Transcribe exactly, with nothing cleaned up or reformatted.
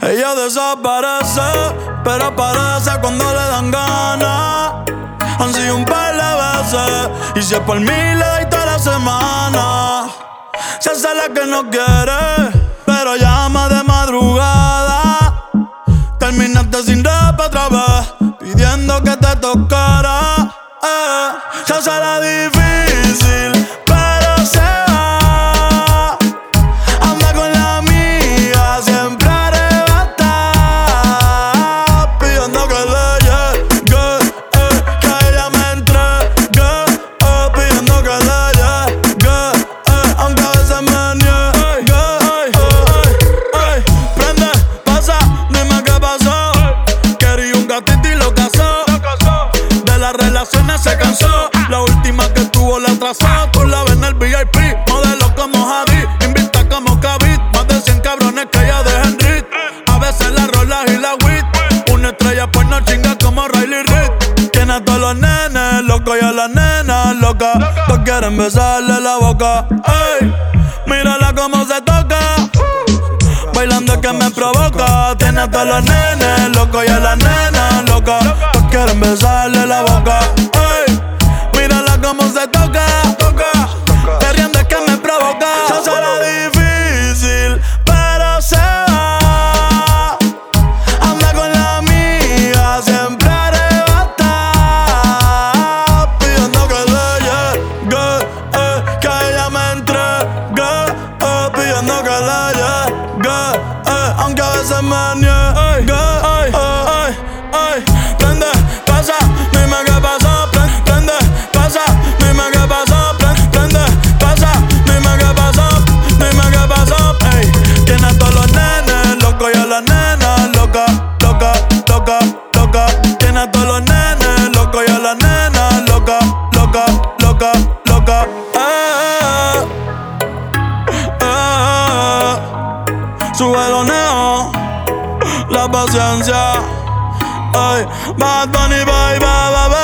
Ella desaparece, pero aparece cuando le dan ganas. Han sido un par de veces, y si es por mí le doy toda la semana. Se hace la que no quiere, pero llama de madrugada. Terminaste sin rap otra vez, pidiendo que te tocara. eh. Se hace la difícil, pero se va. Anda con la amiga, siempre arrebata, pidiendo que le llegue, eh, que a ella me entregue, eh, pidiendo que le llegue, eh, aunque a veces me niegue. Ey, ey, ey. Prende, pasa, dime qué pasó. Quería un gatito y lo casó. De las relaciones se cansó. La última que tuvo la atrasó. Tú la ves en el V I P, modelo como Javi, invita como Kavit. Más de cien cabrones que ella deja en Rit. A veces la rolas y la wit. Una estrella pues no chinga como Riley Reid. Tiene a todos los nenes locos y a las nenas locas. Todos quieren besarle la boca. Ey, mírala como se toca. Bailando es que me provoca. Tiene a todos los nenes locos y a las nenas locas. Todos quieren besarle la boca. Ey, mírala como se toca. Perreando es que me provoca. Se hace la difícil, pero se va. Anda con la amiga, siempre arrebata, pidiendo que le llegue, eh, que a ella me entregue, eh, pidiendo que le llegue, eh, aunque a veces me niegue. Ey, ey, ey. Prende, pasa, dime qué pasó. Prende, pasa, dime qué pasó. Prende, pasa, dime qué pasó. Dime qué pasó. Ey, tiene a todos los nenes locos y a las nenas locas, loca, loca, loca. Tiene a todos los nenes locos y a las nenas locas, loca, loca, loca. Eh, eh, eh. Sube los neos, la paciencia. Ay, Bad Bunny, bye, bye, bye.